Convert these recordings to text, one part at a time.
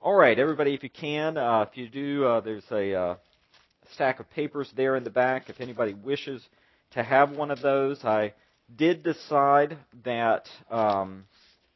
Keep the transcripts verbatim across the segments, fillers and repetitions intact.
All right, everybody, if you can, uh, if you do, uh, there's a uh, stack of papers there in the back. If anybody wishes to have one of those, I did decide that um,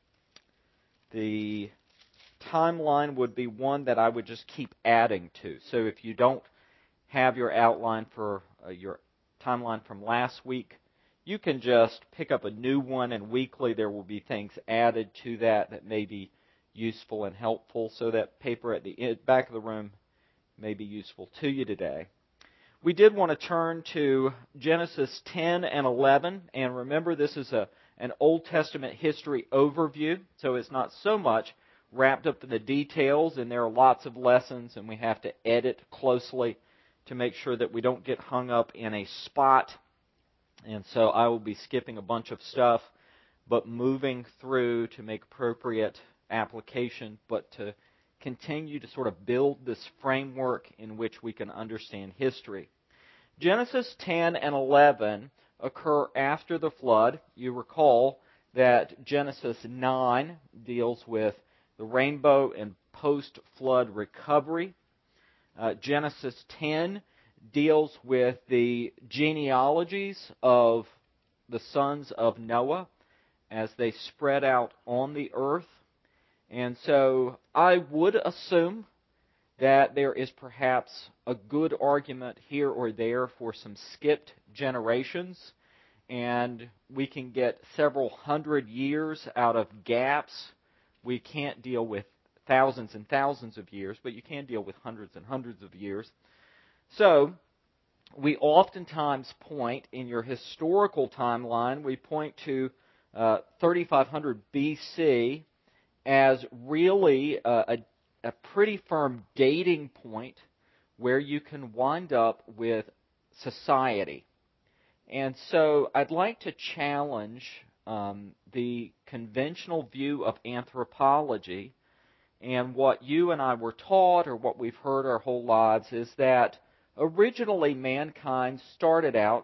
the timeline would be one that I would just keep adding to. So if you don't have your outline for uh, your timeline from last week, you can just pick up a new one, and weekly there will be things added to that that may be useful and helpful, so that paper at the back of the room may be useful to you today. We did want to turn to Genesis ten and eleven, and remember this is a an Old Testament history overview, so it's not so much wrapped up in the details, and there are lots of lessons, and we have to edit closely to make sure that we don't get hung up in a spot. And so I will be skipping a bunch of stuff, but moving through to make appropriate application, but to continue to sort of build this framework in which we can understand history. Genesis ten and eleven occur after the flood. You recall that Genesis nine deals with the rainbow and post-flood recovery. Uh, Genesis ten deals with the genealogies of the sons of Noah as they spread out on the earth. And so I would assume that there is perhaps a good argument here or there for some skipped generations, and we can get several hundred years out of gaps. We can't deal with thousands and thousands of years, but you can deal with hundreds and hundreds of years. So, we oftentimes point in your historical timeline, we point to uh, thirty-five hundred B C as really uh, a, a pretty firm dating point where you can wind up with society. And so I'd like to challenge um, the conventional view of anthropology, and what you and I were taught, or what we've heard our whole lives, is that originally mankind started out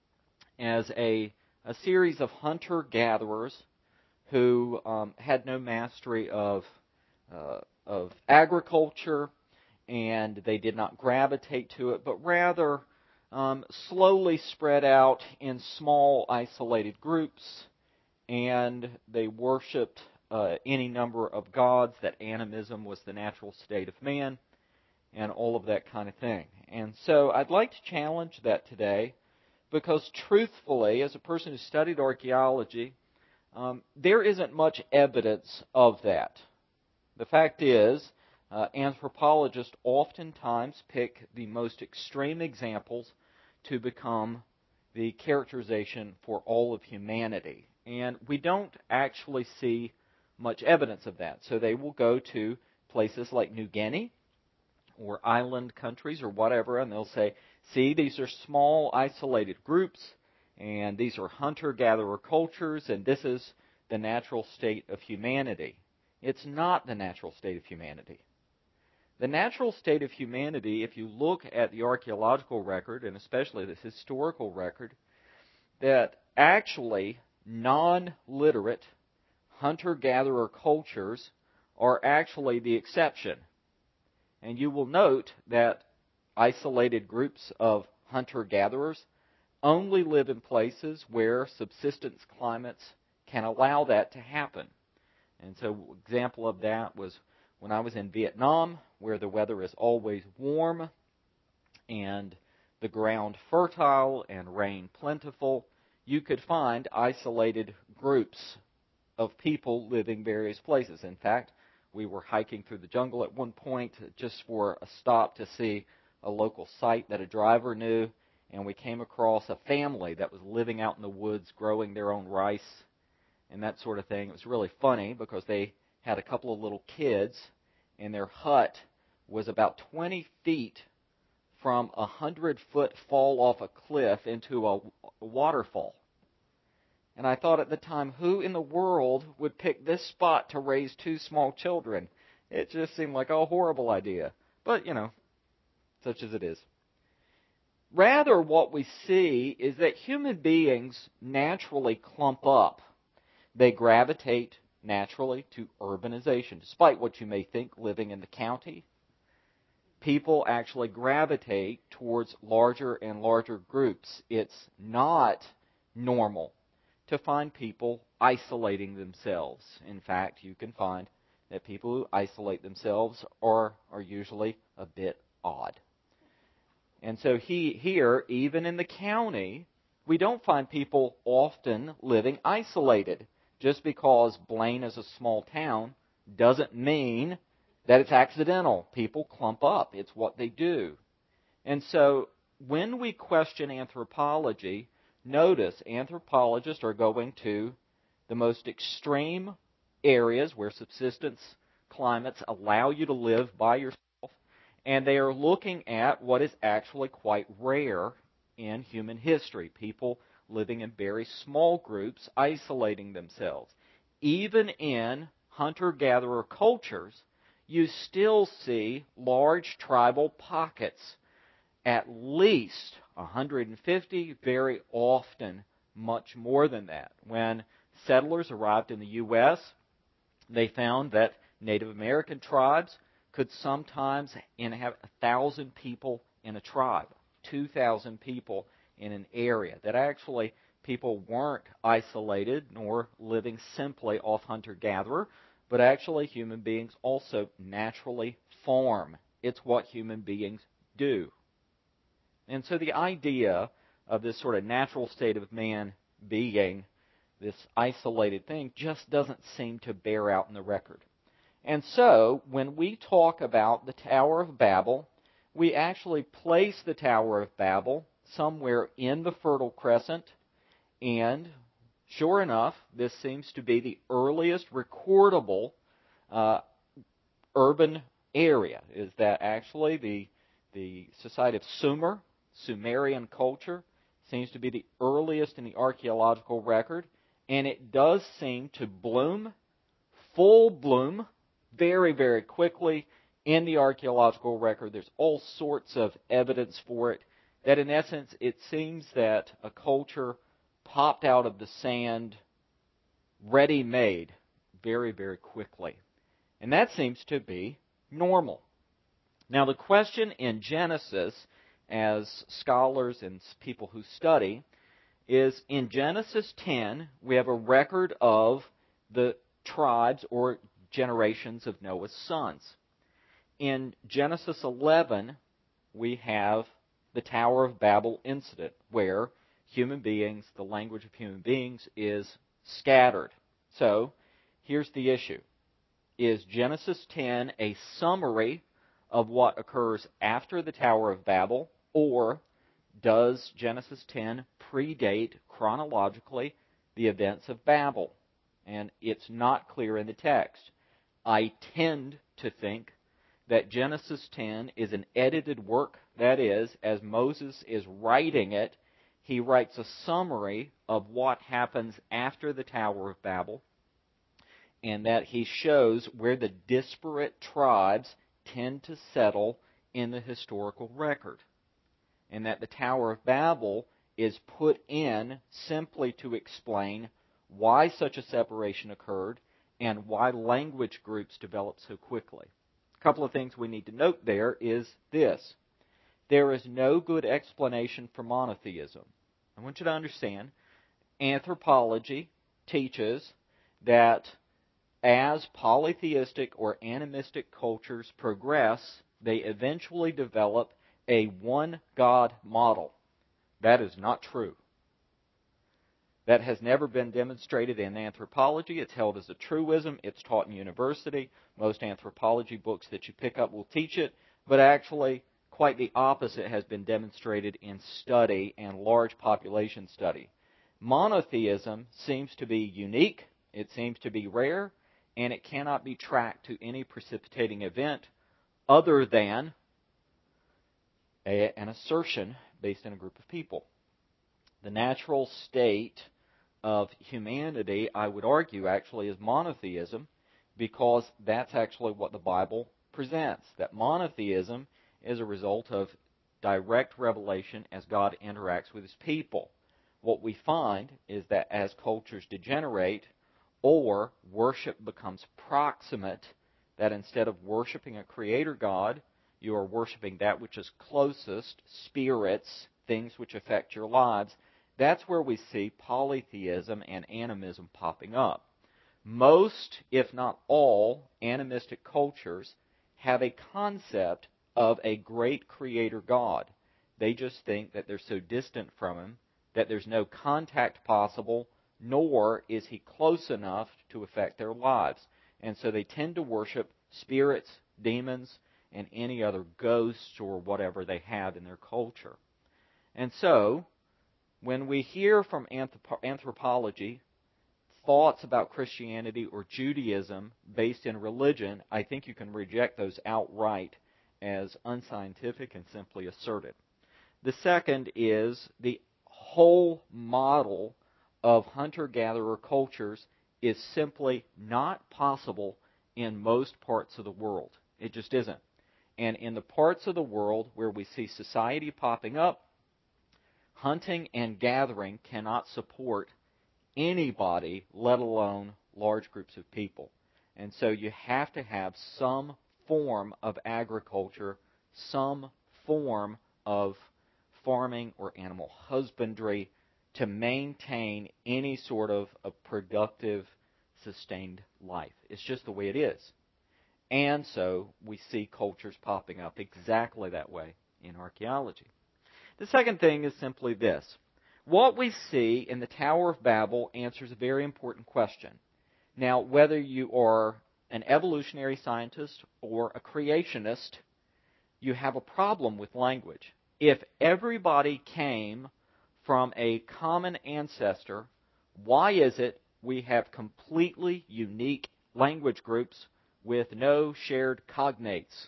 as a, a series of hunter-gatherers who um, had no mastery of, uh, of agriculture, and they did not gravitate to it, but rather um, slowly spread out in small, isolated groups, and they worshipped uh, any number of gods, that animism was the natural state of man, and all of that kind of thing. And so I'd like to challenge that today, because truthfully, as a person who studied archaeology, um, there isn't much evidence of that. The fact is, uh, anthropologists oftentimes pick the most extreme examples to become the characterization for all of humanity. And we don't actually see much evidence of that. So they will go to places like New Guinea, or island countries, or whatever, and they'll say, see, these are small, isolated groups, and these are hunter-gatherer cultures, and this is the natural state of humanity. It's not the natural state of humanity. The natural state of humanity, if you look at the archaeological record, and especially the historical record, that actually non-literate hunter-gatherer cultures are actually the exception. And you will note that isolated groups of hunter-gatherers only live in places where subsistence climates can allow that to happen. And so an example of that was when I was in Vietnam, where the weather is always warm and the ground fertile and rain plentiful. You could find isolated groups of people living various places. In fact, we were hiking through the jungle at one point just for a stop to see a local site that a driver knew, and we came across a family that was living out in the woods growing their own rice and that sort of thing. It was really funny because they had a couple of little kids, and their hut was about twenty feet from a hundred-foot fall off a cliff into a waterfall. And I thought at the time, who in the world would pick this spot to raise two small children? It just seemed like a horrible idea. But, you know, such as it is. Rather, what we see is that human beings naturally clump up. They gravitate naturally to urbanization. Despite what you may think living in the county, people actually gravitate towards larger and larger groups. It's not normal to find people isolating themselves. In fact, you can find that people who isolate themselves are, are usually a bit odd. And so he, here, even in the county, we don't find people often living isolated. Just because Blaine is a small town doesn't mean that it's accidental. People clump up. It's what they do. And so when we question anthropology, notice anthropologists are going to the most extreme areas where subsistence climates allow you to live by yourself, and they are looking at what is actually quite rare in human history, people living in very small groups, isolating themselves. Even in hunter-gatherer cultures, you still see large tribal pockets, at least one hundred fifty, very often much more than that. When settlers arrived in the U S, they found that Native American tribes could sometimes have one thousand people in a tribe, two thousand people in an area, that actually people weren't isolated nor living simply off hunter-gatherer, but actually human beings also naturally farm. It's what human beings do. And so the idea of this sort of natural state of man being this isolated thing just doesn't seem to bear out in the record. And so when we talk about the Tower of Babel, we actually place the Tower of Babel somewhere in the Fertile Crescent, and sure enough, this seems to be the earliest recordable uh, urban area. Is that actually the the society of Sumer, Sumerian culture, seems to be the earliest in the archaeological record, and it does seem to bloom, full bloom, very, very quickly in the archaeological record. There's all sorts of evidence for it, that in essence it seems that a culture popped out of the sand, ready-made, very, very quickly. And that seems to be normal. Now the question in Genesis, as scholars and people who study, is in Genesis ten, we have a record of the tribes or generations of Noah's sons. In Genesis eleven, we have the Tower of Babel incident, where human beings, the language of human beings, is scattered. So, here's the issue. Is Genesis ten a summary of what occurs after the Tower of Babel, or does Genesis ten predate chronologically the events of Babel? And it's not clear in the text. I tend to think that Genesis ten is an edited work. That is, as Moses is writing it, he writes a summary of what happens after the Tower of Babel, and that he shows where the disparate tribes tend to settle in the historical record. And that the Tower of Babel is put in simply to explain why such a separation occurred and why language groups developed so quickly. A couple of things we need to note there is this. There is no good explanation for monotheism. I want you to understand, anthropology teaches that as polytheistic or animistic cultures progress, they eventually develop a one-God model. That is not true. That has never been demonstrated in anthropology. It's held as a truism. It's taught in university. Most anthropology books that you pick up will teach it. But actually, quite the opposite has been demonstrated in study and large population study. Monotheism seems to be unique. It seems to be rare. And it cannot be tracked to any precipitating event other than a, an assertion based on a group of people. The natural state of humanity, I would argue, actually is monotheism, because that's actually what the Bible presents. That monotheism is a result of direct revelation as God interacts with His people. What we find is that as cultures degenerate, or worship becomes proximate, that instead of worshiping a creator God, you are worshiping that which is closest, spirits, things which affect your lives. That's where we see polytheism and animism popping up. Most, if not all, animistic cultures have a concept of a great creator God. They just think that they're so distant from him that there's no contact possible, nor is he close enough to affect their lives. And so they tend to worship spirits, demons, and any other ghosts or whatever they have in their culture. And so, when we hear from anthropology thoughts about Christianity or Judaism based in religion, I think you can reject those outright as unscientific and simply asserted. The second is the whole model of hunter-gatherer cultures is simply not possible in most parts of the world. It just isn't. And in the parts of the world where we see society popping up, hunting and gathering cannot support anybody, let alone large groups of people. And so you have to have some form of agriculture, some form of farming or animal husbandry to maintain any sort of, of productive, sustained life. It's just the way it is. And so we see cultures popping up exactly that way in archaeology. The second thing is simply this. What we see in the Tower of Babel answers a very important question. Now, whether you are an evolutionary scientist or a creationist, you have a problem with language. If everybody came from a common ancestor, why is it we have completely unique language groups with no shared cognates?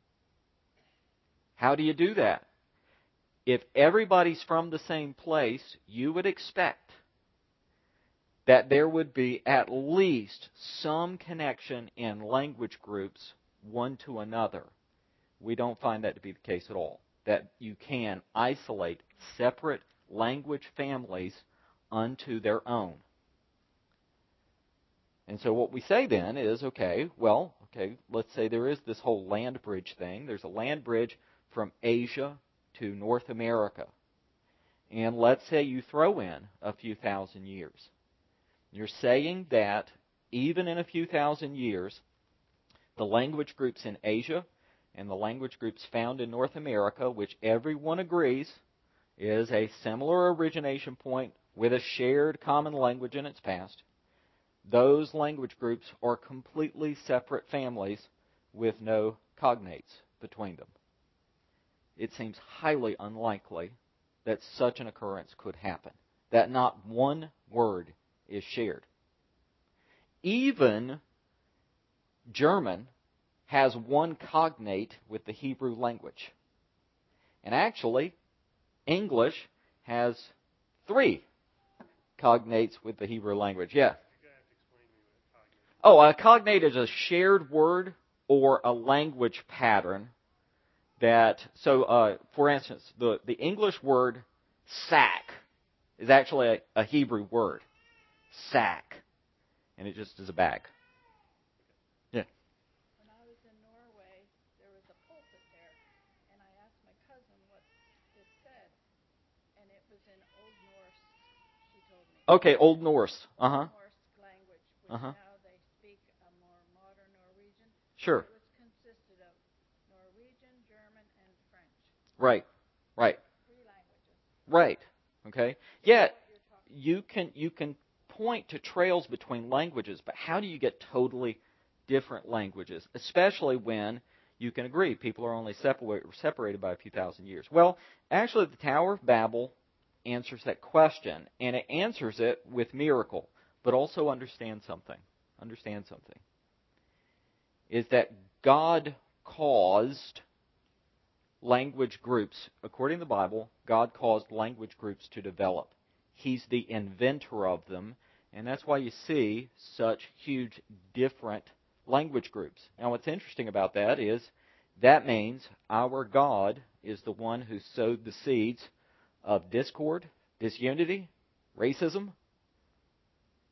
How do you do that? If everybody's from the same place, you would expect that there would be at least some connection in language groups one to another. We don't find that to be the case at all. That you can isolate separate language families unto their own. And so what we say then is, okay, well, okay, let's say there is this whole land bridge thing. There's a land bridge from Asia to North America. And let's say you throw in a few thousand years. You're saying that even in a few thousand years, the language groups in Asia and the language groups found in North America, which everyone agrees is a similar origination point with a shared common language in its past, those language groups are completely separate families with no cognates between them. It seems highly unlikely that such an occurrence could happen, that not one word is shared. Even German has one cognate with the Hebrew language. And actually, English has three cognates with the Hebrew language. Yeah. Oh, a cognate is a shared word or a language pattern that, so uh, for instance, the, the English word sack is actually a, a Hebrew word. Sack. And it just is a bag. Yeah. When I was in Norway, there was a pulpit there, and I asked my cousin what it said, and it was in Old Norse, she told me. Okay, Old Norse. Uh-huh. Old Norse language, which Uh-huh. now they speak a more modern Norwegian. Sure. It was consisted of Norwegian, German, and French. Right. Right. Three languages. Right. Okay. Yet you can you can point to trails between languages, but how do you get totally different languages, especially when you can agree people are only separ- separated by a few thousand years? Well, actually, the Tower of Babel answers that question, and it answers it with miracle, but also understand something. Understand something. Is that God caused language groups, according to the Bible, God caused language groups to develop. He's the inventor of them, and that's why you see such huge different language groups. Now, what's interesting about that is that means our God is the one who sowed the seeds of discord, disunity, racism.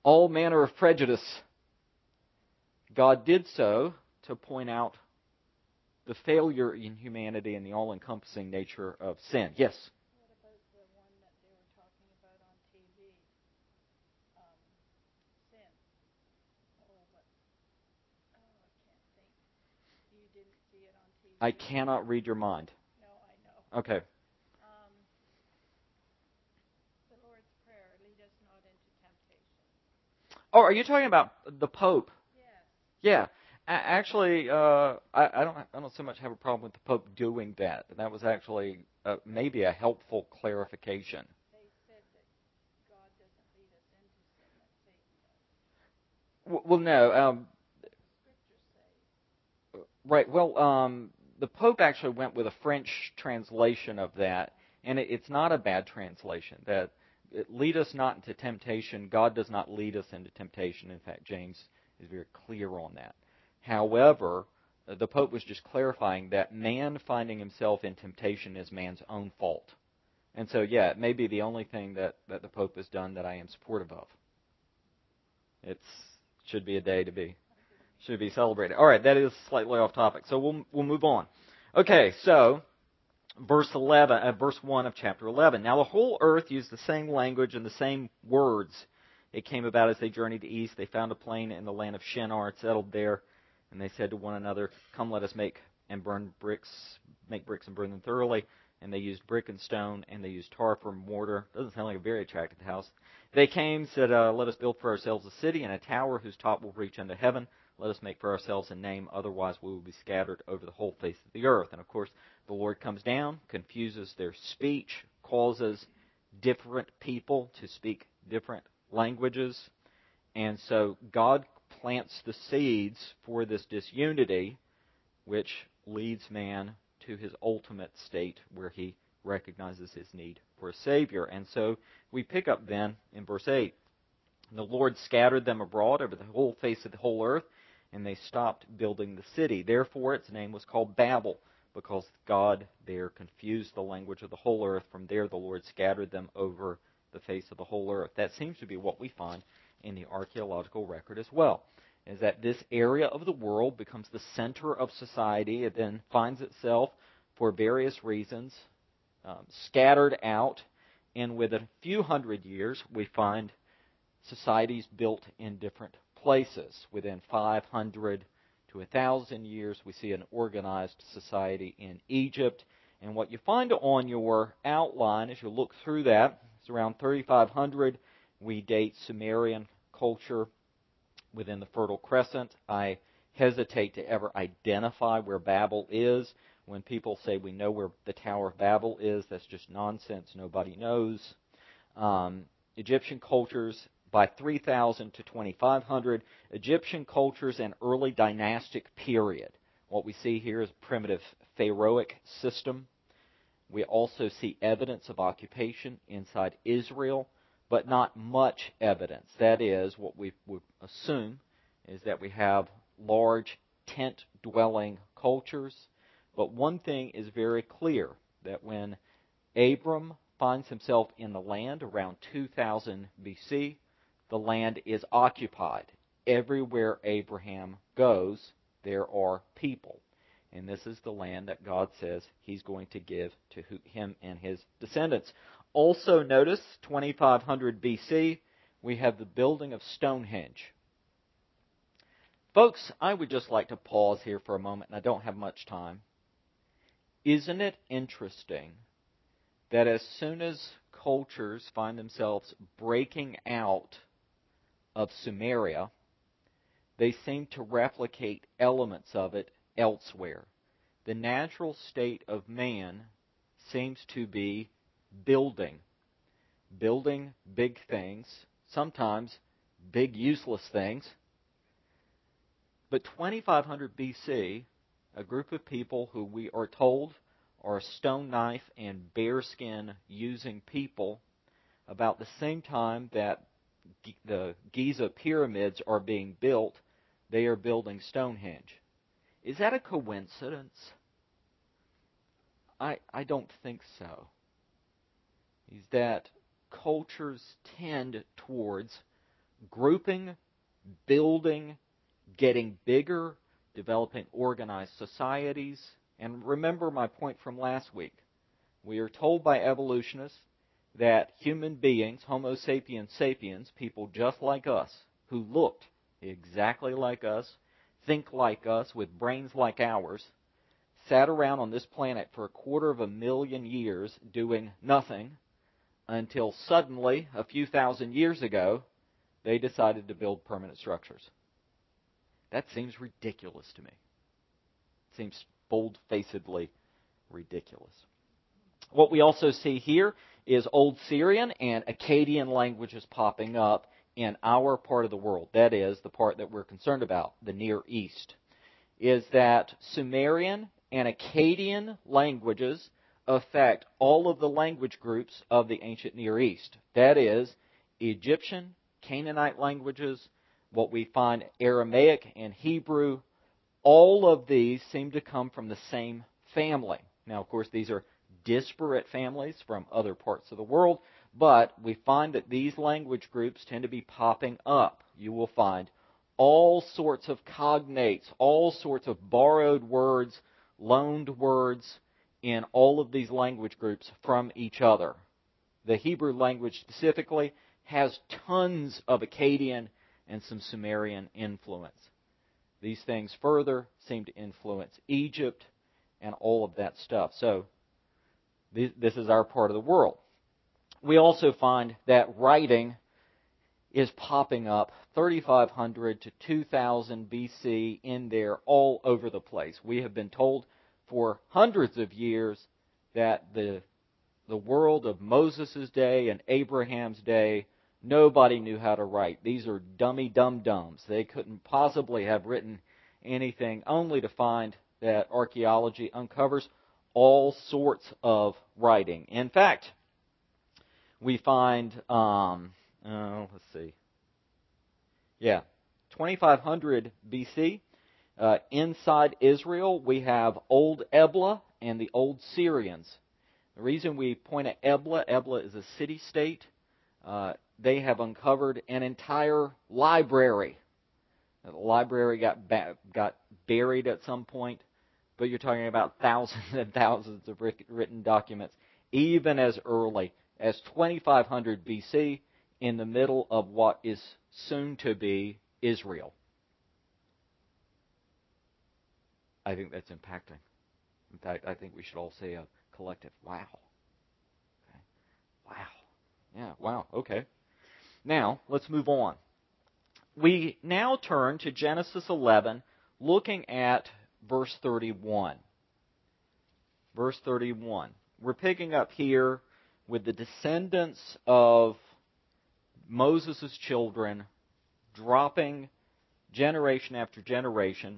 all manner of prejudice. God did so to point out the failure in humanity and the all-encompassing nature of sin. Yes? What about the one that they were talking about on T V? Um, sin. Oh, what? Oh, I can't think. You didn't see it on T V? I cannot read your mind. No, I know. Okay. Um, the Lord's Prayer, lead us not into temptation. Oh, are you talking about the Pope? Yes. Yeah. A- Actually, uh, I, I don't. I don't so much have a problem with the Pope doing that. That was actually uh, maybe a helpful clarification. They said that God doesn't lead us into sin, that Satan does. W- Well, no. Um, But the scriptures say, right. Well, um, the Pope actually went with a French translation of that, and it, it's not a bad translation. That it, lead us not into temptation. God does not lead us into temptation. In fact, James is very clear on that. However, uh, the Pope was just clarifying that man finding himself in temptation is man's own fault. And so, yeah, it may be the only thing that, that the Pope has done that I am supportive of. It should be a day to be should be celebrated. All right, that is slightly off topic, so we'll we'll move on. Okay, so verse eleven, uh, verse one of chapter eleven. Now the whole earth used the same language and the same words. It came about as they journeyed east. They found a plain in the land of Shinar, settled there. And they said to one another, "Come, let us make and burn bricks, make bricks and burn them thoroughly." And they used brick and stone, and they used tar for mortar. Doesn't sound like a very attractive house. They came, said, uh, "Let us build for ourselves a city and a tower whose top will reach unto heaven. Let us make for ourselves a name, otherwise we will be scattered over the whole face of the earth." And of course, the Lord comes down, confuses their speech, causes different people to speak different languages. And so God plants the seeds for this disunity, which leads man to his ultimate state where he recognizes his need for a Savior. And so we pick up then in verse eight. The Lord scattered them abroad over the whole face of the whole earth, and they stopped building the city. Therefore its name was called Babel, because God there confused the language of the whole earth. From there the Lord scattered them over the face of the whole earth. That seems to be what we find in the archaeological record as well, is that this area of the world becomes the center of society. It then finds itself, for various reasons, um, scattered out, and within a few hundred years we find societies built in different places. Within five hundred to one thousand years, we see an organized society in Egypt. And what you find on your outline, as you look through that, is around thirty-five hundred, we date Sumerian culture within the Fertile Crescent. I hesitate to ever identify where Babel is. When people say we know where the Tower of Babel is, that's just nonsense. Nobody knows. Um, Egyptian cultures by three thousand to twenty-five hundred, Egyptian cultures and early dynastic period. What we see here is a primitive pharaohic system. We also see evidence of occupation inside Israel, but not much evidence. That is, what we would assume is that we have large tent-dwelling cultures. But one thing is very clear, that when Abram finds himself in the land around two thousand B C, the land is occupied. Everywhere Abraham goes, there are people. And this is the land that God says He's going to give to him and his descendants. Also notice, twenty-five hundred B C, we have the building of Stonehenge. Folks, I would just like to pause here for a moment, and I don't have much time. Isn't it interesting that as soon as cultures find themselves breaking out of Sumeria, they seem to replicate elements of it elsewhere? The natural state of man seems to be building. Building big things, sometimes big useless things. But twenty-five hundred B C, a group of people who we are told are stone knife and bearskin using people, about the same time that the Giza pyramids are being built, they are building Stonehenge. Is that a coincidence? I, I don't think so. Is that cultures tend towards grouping, building, getting bigger, developing organized societies. And remember my point from last week. We are told by evolutionists that human beings, Homo sapiens sapiens, people just like us, who looked exactly like us, think like us, with brains like ours, sat around on this planet for a quarter of a million years doing nothing until suddenly, a few thousand years ago, they decided to build permanent structures. That seems ridiculous to me. It seems bold-facedly ridiculous. What we also see here is Old Syrian and Akkadian languages popping up in our part of the world. That is, the part that we're concerned about, the Near East. Is that Sumerian and Akkadian languages affect all of the language groups of the ancient Near East. That is, Egyptian, Canaanite languages, what we find Aramaic and Hebrew, all of these seem to come from the same family. Now, of course, these are disparate families from other parts of the world, but we find that these language groups tend to be popping up. You will find all sorts of cognates, all sorts of borrowed words, loaned words in all of these language groups from each other. The Hebrew language specifically has tons of Akkadian and some Sumerian influence. These things further seem to influence Egypt and all of that stuff. So, this is our part of the world. We also find that writing is popping up thirty-five hundred to two thousand B C in there all over the place. We have been told for hundreds of years that the, the world of Moses' day and Abraham's day, nobody knew how to write. These are dummy dum-dums. They couldn't possibly have written anything, only to find that archaeology uncovers all sorts of writing. In fact, we find, um, oh, let's see, yeah, twenty-five hundred B C, uh, inside Israel, we have Old Ebla and the Old Syrians. The reason we point at Ebla, Ebla is a city-state. Uh, they have uncovered an entire library. The library got ba- got buried at some point, but you're talking about thousands and thousands of written documents, even as early as twenty-five hundred B C, in the middle of what is soon to be Israel. I think that's impacting. In fact, I think we should all say a collective, wow. Okay. Wow. Yeah, wow, okay. Now, let's move on. We now turn to Genesis eleven, looking at verse thirty-one. Verse thirty-one. We're picking up here with the descendants of Moses' children dropping generation after generation.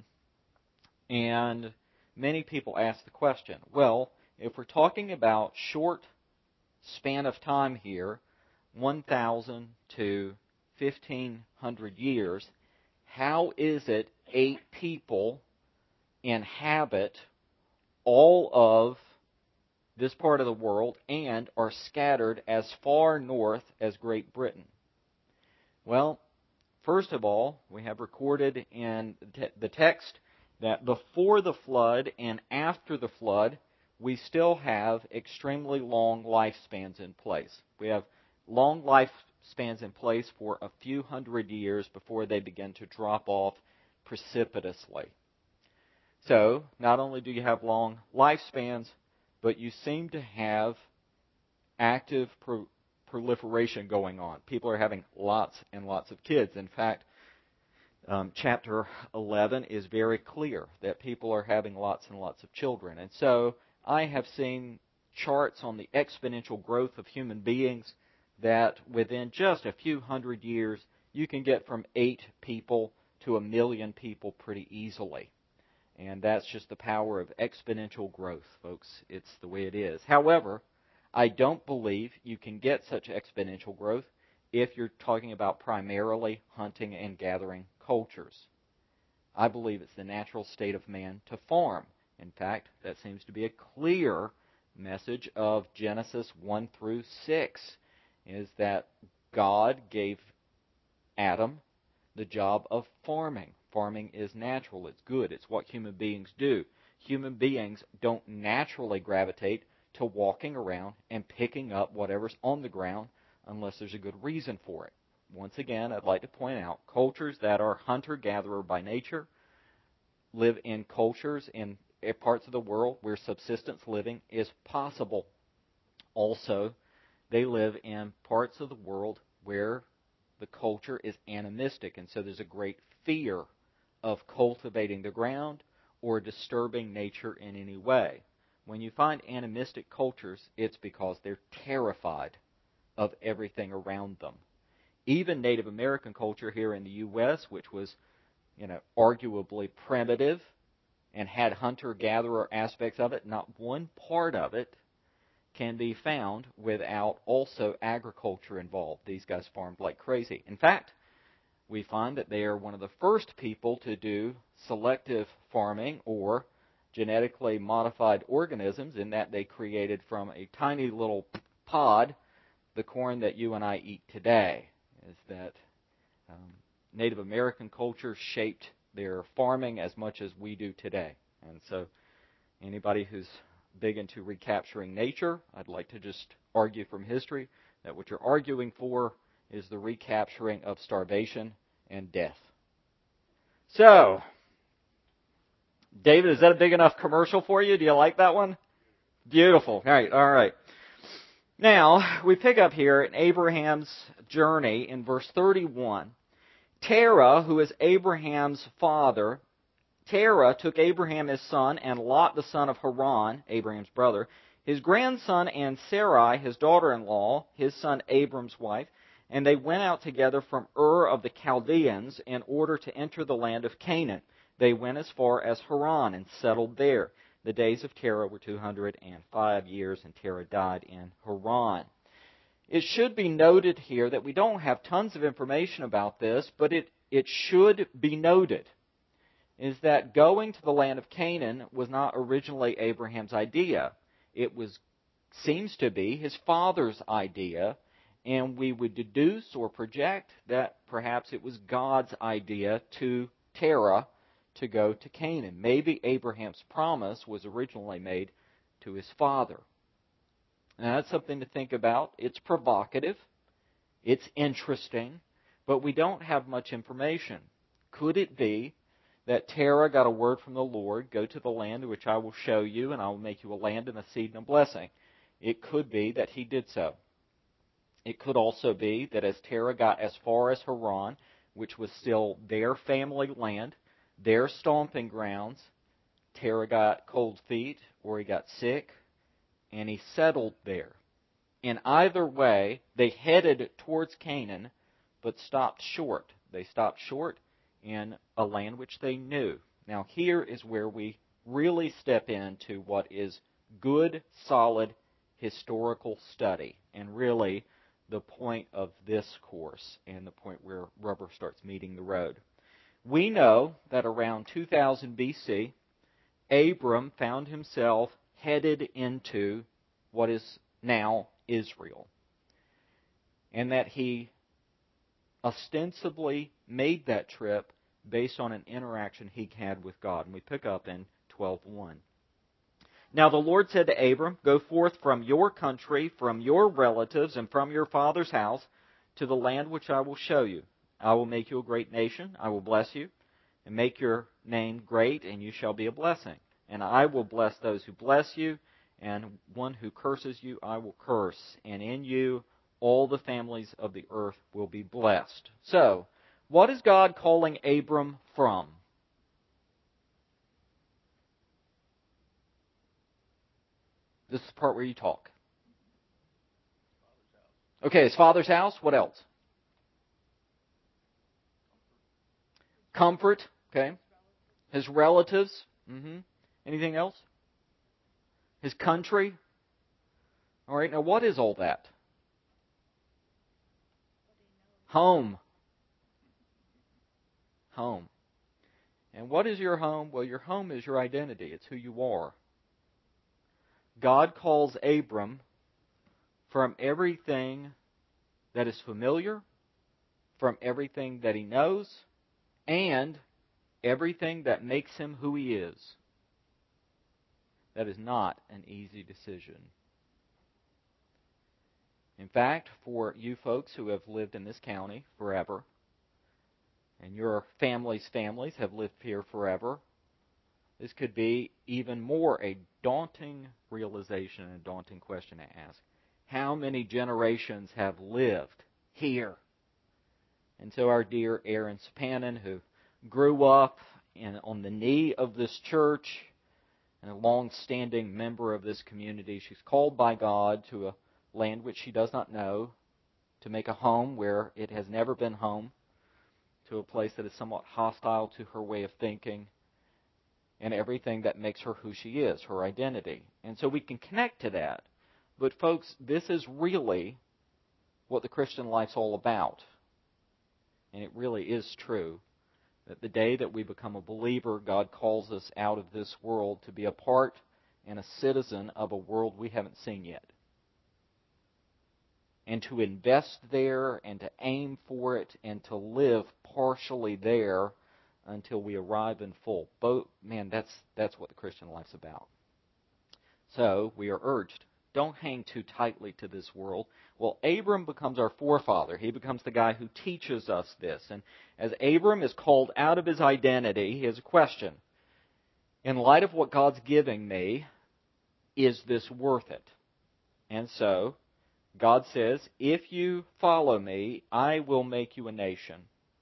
And many people ask the question, well, if we're talking about short span of time here, one thousand to fifteen hundred years, how is it eight people inhabit all of this part of the world and are scattered as far north as Great Britain? Well, first of all, we have recorded in the text that before the flood and after the flood, we still have extremely long lifespans in place. We have long lifespans in place for a few hundred years before they begin to drop off precipitously. So, not only do you have long lifespans, but you seem to have active pro- proliferation going on. People are having lots and lots of kids. In fact, um, chapter eleven is very clear that people are having lots and lots of children. And so, I have seen charts on the exponential growth of human beings that within just a few hundred years, you can get from eight people to a million people pretty easily. And that's just the power of exponential growth, folks. It's the way it is. However, I don't believe you can get such exponential growth if you're talking about primarily hunting and gathering cultures. I believe it's the natural state of man to farm. In fact, that seems to be a clear message of Genesis one through six, is that God gave Adam the job of farming. Farming is natural. It's good. It's what human beings do. Human beings don't naturally gravitate to walking around and picking up whatever's on the ground unless there's a good reason for it. Once again, I'd like to point out, cultures that are hunter-gatherer by nature live in cultures in parts of the world where subsistence living is possible. Also, they live in parts of the world where the culture is animistic, and so there's a great fear of cultivating the ground or disturbing nature in any way. When you find animistic cultures, it's because they're terrified of everything around them. Even Native American culture here in the U S, which was, you know, arguably primitive and had hunter-gatherer aspects of it, not one part of it can be found without also agriculture involved. These guys farmed like crazy. In fact, we find that they are one of the first people to do selective farming or genetically modified organisms, in that they created from a tiny little pod the corn that you and I eat today. Is that um, Native American culture shaped their farming as much as we do today. And so anybody who's big into recapturing nature, I'd like to just argue from history that what you're arguing for is the recapturing of starvation and death. So, David, is that a big enough commercial for you? Do you like that one? Beautiful. All right, all right. Now, we pick up here in Abraham's journey in verse thirty-one. Terah, who is Abraham's father, Terah took Abraham his son and Lot the son of Haran, Abraham's brother, his grandson and Sarai, his daughter-in-law, his son Abram's wife, and they went out together from Ur of the Chaldeans in order to enter the land of Canaan. They went as far as Haran and settled there. The days of Terah were two hundred five years, and Terah died in Haran. It should be noted here that we don't have tons of information about this, but it, it should be noted, is that going to the land of Canaan was not originally Abraham's idea. It was, seems to be, his father's idea, and we would deduce or project that perhaps it was God's idea to Terah to go to Canaan. Maybe Abraham's promise was originally made to his father. Now, that's something to think about. It's provocative. It's interesting. But we don't have much information. Could it be that Terah got a word from the Lord, go to the land which I will show you, and I will make you a land and a seed and a blessing? It could be that he did so. It could also be that as Terah got as far as Haran, which was still their family land, their stomping grounds, Terah got cold feet or he got sick, and he settled there. In either way, they headed towards Canaan, but stopped short. They stopped short in a land which they knew. Now, here is where we really step into what is good, solid historical study, and really the point of this course and the point where rubber starts meeting the road. We know that around two thousand B C, Abram found himself headed into what is now Israel, and that he ostensibly made that trip based on an interaction he had with God. And we pick up in twelve one. Now the Lord said to Abram, "Go forth from your country, from your relatives, and from your father's house to the land which I will show you. I will make you a great nation. I will bless you, and make your name great, and you shall be a blessing. And I will bless those who bless you, and one who curses you I will curse. And in you all the families of the earth will be blessed." So, what is God calling Abram from? This is the part where you talk. Okay, his father's house. What else? Comfort. Okay. His relatives. Mm-hmm. Anything else? His country. All right, now what is all that? Home. Home. And what is your home? Well, your home is your identity. It's who you are. God calls Abram from everything that is familiar, from everything that he knows and everything that makes him who he is. That is not an easy decision. In fact, for you folks who have lived in this county forever, and your families' families have lived here forever, this could be even more a daunting realization and a daunting question to ask. How many generations have lived here? And so our dear Erin Spanin, who grew up in, on the knee of this church and a long-standing member of this community, she's called by God to a land which she does not know, to make a home where it has never been home, to a place that is somewhat hostile to her way of thinking, and everything that makes her who she is, her identity. And so we can connect to that. But folks, this is really what the Christian life's all about. And it really is true that the day that we become a believer, God calls us out of this world to be a part and a citizen of a world we haven't seen yet. And to invest there and to aim for it and to live partially there until we arrive in full. Both, man, that's that's what the Christian life's about. So we are urged, don't hang too tightly to this world. Well, Abram becomes our forefather. He becomes the guy who teaches us this. And as Abram is called out of his identity, he has a question. In light of what God's giving me, is this worth it? And so God says, if you follow me, I will make you a nation.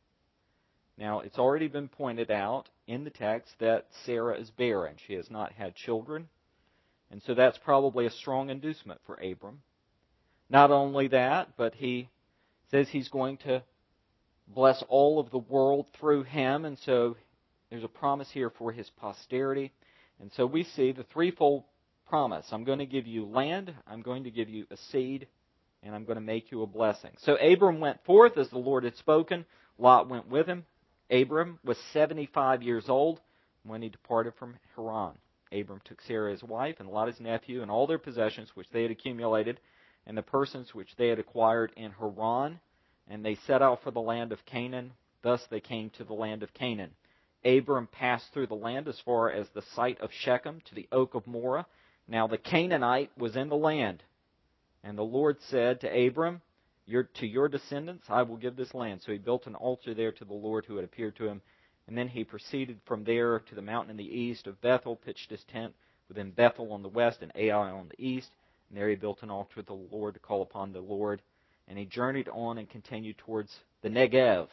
Now, it's already been pointed out in the text that Sarah is barren. She has not had children. And so that's probably a strong inducement for Abram. Not only that, but he says he's going to bless all of the world through him. And so there's a promise here for his posterity. And so we see the threefold promise. I'm going to give you land, I'm going to give you a seed, and I'm going to make you a blessing. So Abram went forth as the Lord had spoken. Lot went with him. Abram was seventy-five years old when he departed from Haran. Abram took Sarah his wife and Lot his nephew and all their possessions which they had accumulated and the persons which they had acquired in Haran, and they set out for the land of Canaan. Thus they came to the land of Canaan. Abram passed through the land as far as the site of Shechem to the oak of Moreh. Now the Canaanite was in the land. And the Lord said to Abram, your, to your descendants I will give this land. So he built an altar there to the Lord who had appeared to him. And then he proceeded from there to the mountain in the east of Bethel, pitched his tent within Bethel on the west and Ai on the east. And there he built an altar to the Lord to call upon the Lord. And he journeyed on and continued towards the Negev.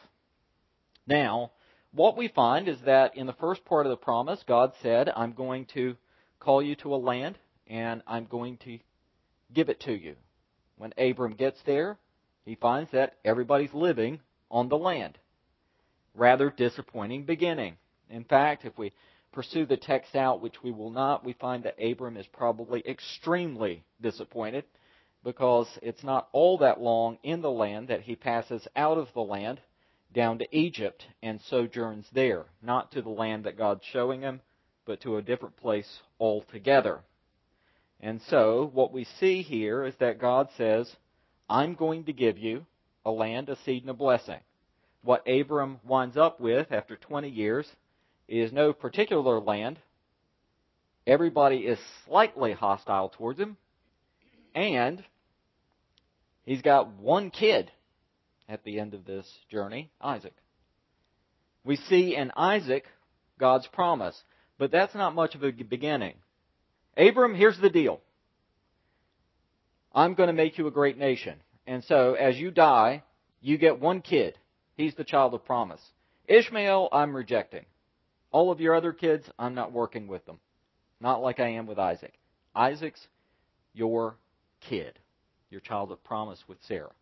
Now, what we find is that in the first part of the promise, God said, I'm going to call you to a land, and I'm going to give it to you. When Abram gets there, he finds that everybody's living on the land. Rather disappointing beginning. In fact, if we pursue the text out, which we will not, we find that Abram is probably extremely disappointed because it's not all that long in the land that he passes out of the land down to Egypt and sojourns there. Not to the land that God's showing him, but to a different place altogether. And so, what we see here is that God says, I'm going to give you a land, a seed, and a blessing. What Abram winds up with after twenty years is no particular land. Everybody is slightly hostile towards him. And he's got one kid at the end of this journey, Isaac. We see in Isaac God's promise, but that's not much of a beginning. Abram, here's the deal. I'm going to make you a great nation. And so, as you die, you get one kid. He's the child of promise. Ishmael, I'm rejecting. All of your other kids, I'm not working with them. Not like I am with Isaac. Isaac's your kid, your child of promise with Sarah.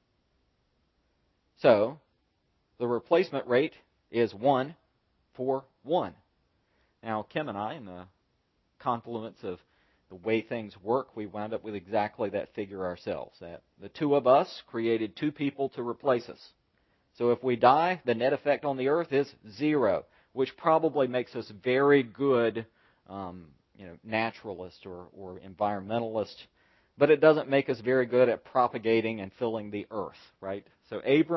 So, the replacement rate is one for one. Now, Kim and I, in the confluence of the way things work, we wound up with exactly that figure ourselves. That the two of us created two people to replace us. So if we die, the net effect on the earth is zero, which probably makes us very good um, you know, naturalists or, or environmentalists, but it doesn't make us very good at propagating and filling the earth, right? So Abram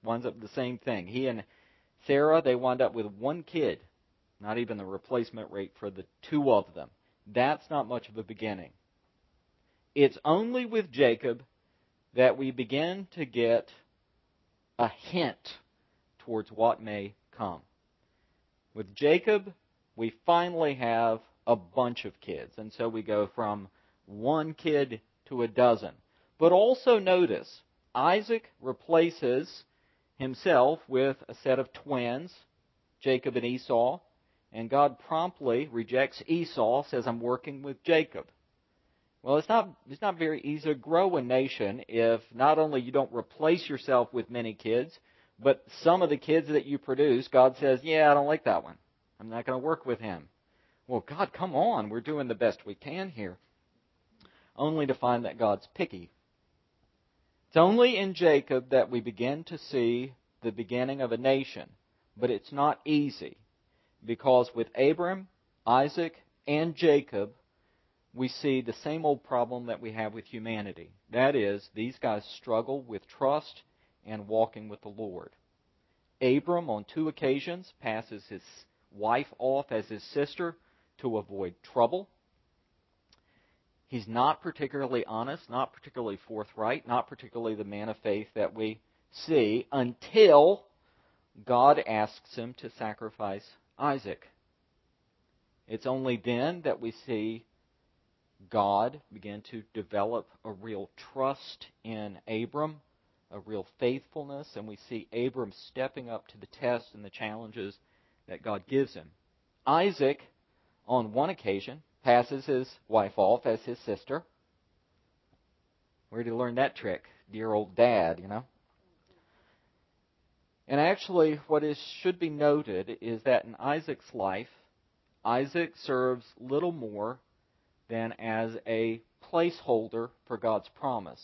winds up the same thing. He and Sarah, they wind up with one kid, not even the replacement rate for the two of them. That's not much of a beginning. It's only with Jacob that we begin to get a hint towards what may come. With Jacob, we finally have a bunch of kids, and so we go from one kid to a dozen. But also notice, Isaac replaces himself with a set of twins, Jacob and Esau, and God promptly rejects Esau, says, I'm working with Jacob. Well, it's not, it's not very easy to grow a nation if not only you don't replace yourself with many kids, but some of the kids that you produce, God says, yeah, I don't like that one. I'm not going to work with him. Well, God, come on. We're doing the best we can here. Only to find that God's picky. It's only in Jacob that we begin to see the beginning of a nation. But it's not easy. Because with Abram, Isaac, and Jacob, we see the same old problem that we have with humanity. That is, these guys struggle with trust and walking with the Lord. Abram, on two occasions, passes his wife off as his sister to avoid trouble. He's not particularly honest, not particularly forthright, not particularly the man of faith that we see until God asks him to sacrifice Isaac. It's only then that we see God begin to develop a real trust in Abram, a real faithfulness, and we see Abram stepping up to the test and the challenges that God gives him. Isaac, on one occasion, passes his wife off as his sister. Where did he learn that trick? Dear old dad, you know. And actually, what is should be noted is that in Isaac's life, Isaac serves little more than as a placeholder for God's promise.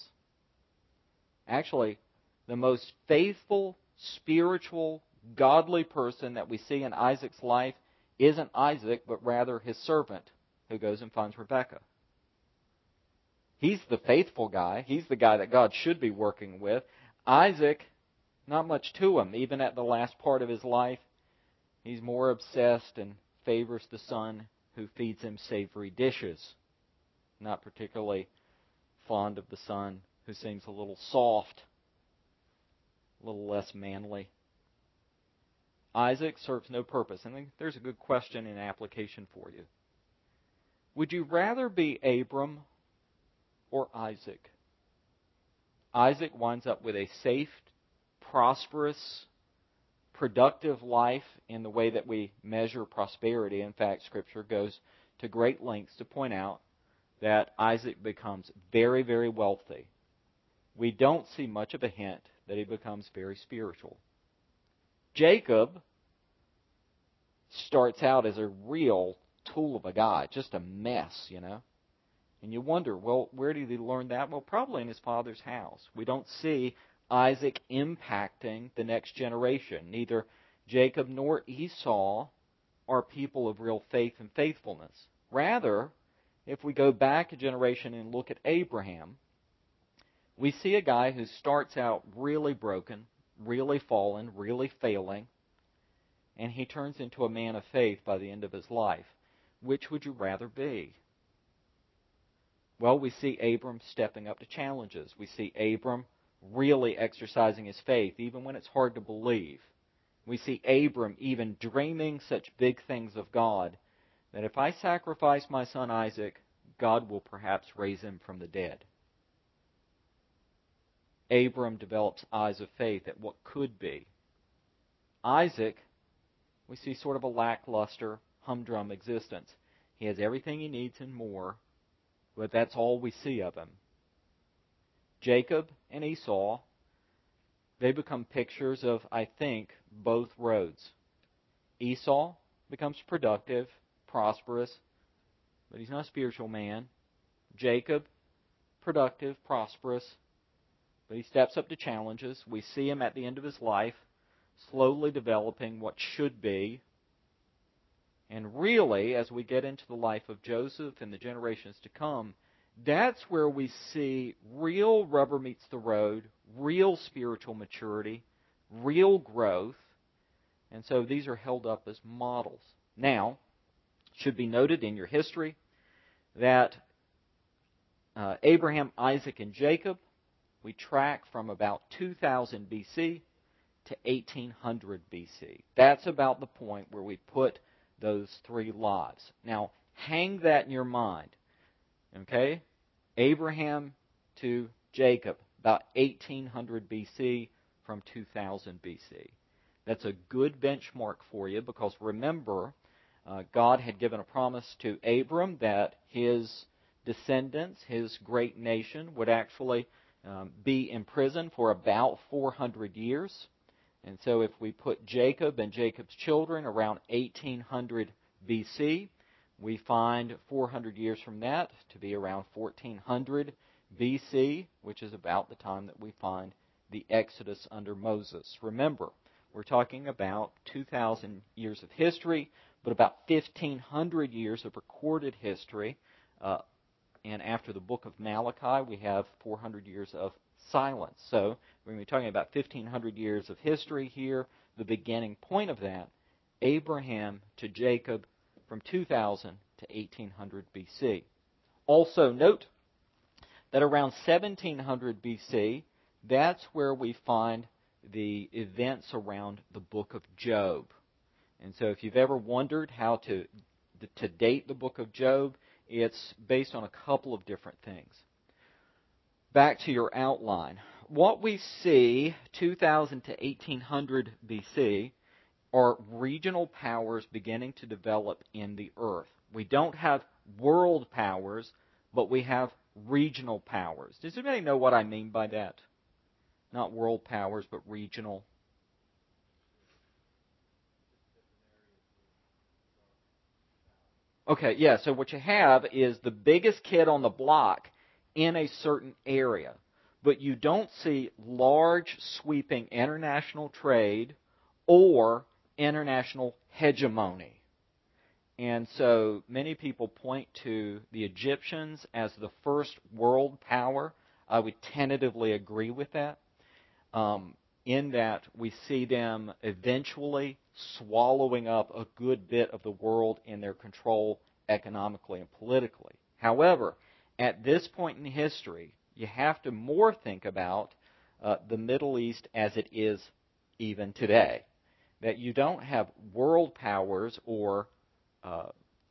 Actually, the most faithful, spiritual, godly person that we see in Isaac's life isn't Isaac, but rather his servant who goes and finds Rebekah. He's the faithful guy. He's the guy that God should be working with. Isaac, not much to him. Even at the last part of his life, he's more obsessed and favors the son who feeds him savory dishes. Not particularly fond of the son who seems a little soft, a little less manly. Isaac serves no purpose. And there's a good question and application for you. Would you rather be Abram or Isaac? Isaac winds up with a safe, prosperous, productive life in the way that we measure prosperity. In fact, Scripture goes to great lengths to point out that Isaac becomes very, very wealthy. We don't see much of a hint that he becomes very spiritual. Jacob starts out as a real tool of a guy, just a mess, you know. And you wonder, well, where did he learn that? Well, probably in his father's house. We don't see Isaac impacting the next generation. Neither Jacob nor Esau are people of real faith and faithfulness. Rather, if we go back a generation and look at Abraham, we see a guy who starts out really broken, really fallen, really failing, and he turns into a man of faith by the end of his life. Which would you rather be? Well, we see Abram stepping up to challenges. We see Abram really exercising his faith, even when it's hard to believe. We see Abram even dreaming such big things of God, that if I sacrifice my son Isaac, God will perhaps raise him from the dead. Abram develops eyes of faith at what could be. Isaac, we see sort of a lackluster, humdrum existence. He has everything he needs and more, but that's all we see of him. Jacob and Esau, they become pictures of, I think, both roads. Esau becomes productive, prosperous, but he's not a spiritual man. Jacob, productive, prosperous, but he steps up to challenges. We see him at the end of his life slowly developing what should be. And really, as we get into the life of Joseph and the generations to come, that's where we see real rubber meets the road, real spiritual maturity, real growth. And so these are held up as models. Now, it should be noted in your history that uh, Abraham, Isaac, and Jacob, we track from about two thousand B C to eighteen hundred B C. That's about the point where we put those three lives. Now, hang that in your mind. Okay? Abraham to Jacob, about eighteen hundred B C from two thousand B C. That's a good benchmark for you because remember, uh, God had given a promise to Abram that his descendants, his great nation, would actually um, be in prison for about four hundred years. And so if we put Jacob and Jacob's children around eighteen hundred B C, we find four hundred years from that to be around fourteen hundred B C, which is about the time that we find the Exodus under Moses. Remember, we're talking about two thousand years of history, but about fifteen hundred years of recorded history. Uh, and after the book of Malachi, we have four hundred years of silence. So we're going to be talking about fifteen hundred years of history here. The beginning point of that, Abraham to Jacob from two thousand to eighteen hundred B C. Also note that around seventeen hundred B C, that's where we find the events around the book of Job. And so if you've ever wondered how to, to date the book of Job, it's based on a couple of different things. Back to your outline. What we see two thousand to eighteen hundred B C are regional powers beginning to develop in the earth. We don't have world powers, but we have regional powers. Does anybody know what I mean by that? Not world powers, but regional. Okay, yeah, so what you have is the biggest kid on the block in a certain area. But you don't see large, sweeping international trade or international hegemony. And so many people point to the Egyptians as the first world power. I would tentatively agree with that. Um, in that we see them eventually swallowing up a good bit of the world in their control economically and politically. However, at this point in history, you have to more think about uh, the Middle East as it is even today. That you don't have world powers or uh,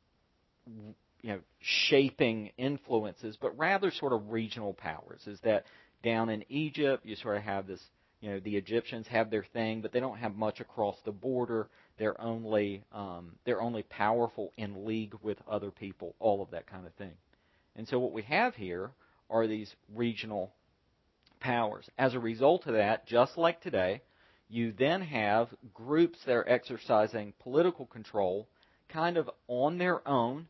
you know, shaping influences, but rather sort of regional powers. Is that down in Egypt, you sort of have this, you know, the Egyptians have their thing, but they don't have much across the border. They're only um, they're only powerful in league with other people, all of that kind of thing. And so what we have here are these regional powers. As a result of that, just like today, you then have groups that are exercising political control kind of on their own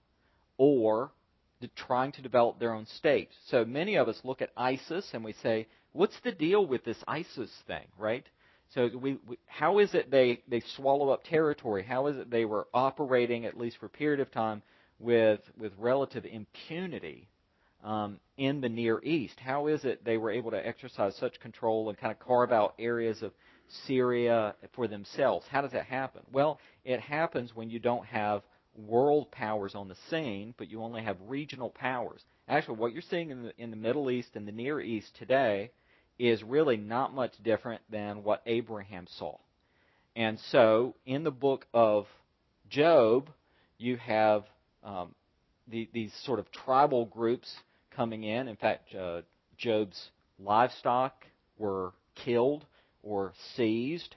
or trying to develop their own state. So many of us look at ISIS and we say, what's the deal with this ISIS thing, right? So we, we, how is it they, they swallow up territory? How is it they were operating, at least for a period of time, with, with relative impunity um, in the Near East? How is it they were able to exercise such control and kind of carve out areas of Syria for themselves? How does that happen? Well, it happens when you don't have world powers on the scene, but you only have regional powers. Actually, what you're seeing in the, in the Middle East and the Near East today is really not much different than what Abraham saw. And so, in the book of Job, you have um, the, these sort of tribal groups coming in. In fact, uh, Job's livestock were killed or seized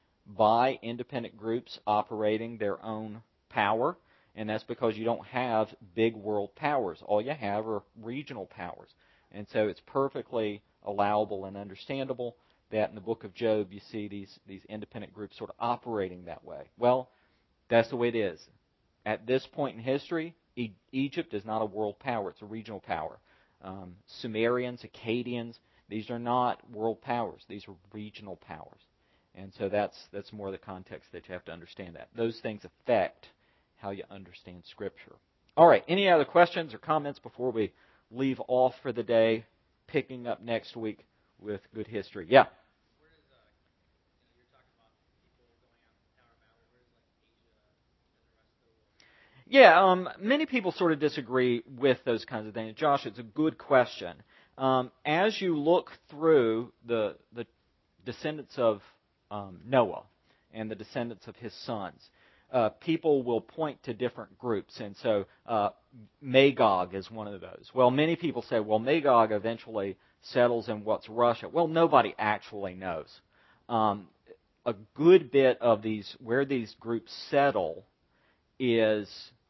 by independent groups operating their own power. And that's because you don't have big world powers. All you have are regional powers. And so it's perfectly allowable and understandable that in the book of Job you see these, these independent groups sort of operating that way. Well, that's the way it is. At this point in history, e- Egypt is not a world power. It's a regional power. Um, Sumerians, Akkadians, these are not world powers. These are regional powers. And so that's, that's more the context that you have to understand that. Those things affect how you understand Scripture. All right, any other questions or comments before we leave off for the day, picking up next week with good history? Yeah? Where does, uh, you know, you're Yeah, um, many people sort of disagree with those kinds of things. Josh, it's a good question. Um, as you look through the the descendants of um, Noah and the descendants of his sons, uh, people will point to different groups. And so uh, Magog is one of those. Well, many people say, well, Magog eventually settles in what's Russia. Well, nobody actually knows. Um, a good bit of these, where these groups settle, is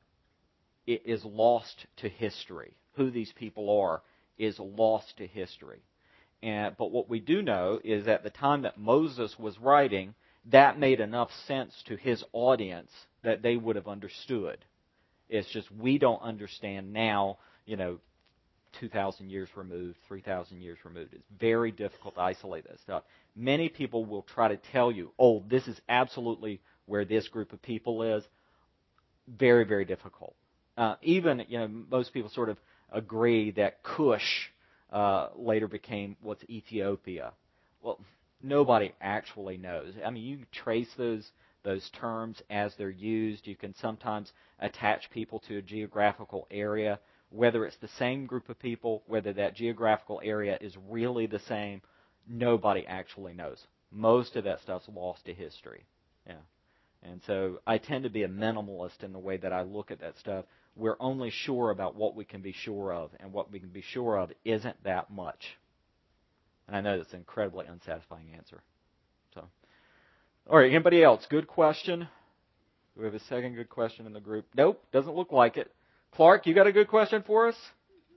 is lost to history. Who these people are is lost to history. And, but what we do know is at the time that Moses was writing, that made enough sense to his audience that they would have understood. It's just we don't understand now, you know, two thousand years removed, three thousand years removed. It's very difficult to isolate that stuff. Many people will try to tell you, oh, this is absolutely where this group of people is. Very, very difficult. Uh, even, you know, most people sort of agree that Cush uh, later became what's Ethiopia. Well, nobody actually knows. I mean, you can trace those those terms as they're used. You can sometimes attach people to a geographical area, whether it's the same group of people, whether that geographical area is really the same. Nobody actually knows. Most of that stuff's lost to history. Yeah. And so I tend to be a minimalist in the way that I look at that stuff. We're only sure about what we can be sure of, and what we can be sure of isn't that much. And I know that's an incredibly unsatisfying answer. So, all right, anybody else? Good question? Do we have a second good question in the group? Nope, doesn't look like it. Clark, you got a good question for us?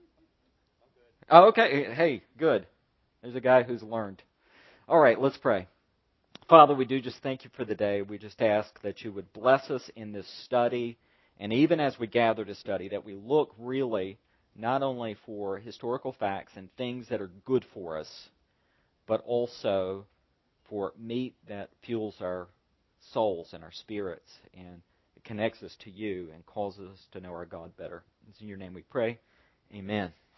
Oh, okay. Hey, good. There's a guy who's learned. All right, let's pray. Father, we do just thank you for the day. We just ask that you would bless us in this study, and even as we gather to study, that we look really not only for historical facts and things that are good for us, but also for meat that fuels our souls and our spirits and it connects us to you and causes us to know our God better. It's in your name we pray. Amen.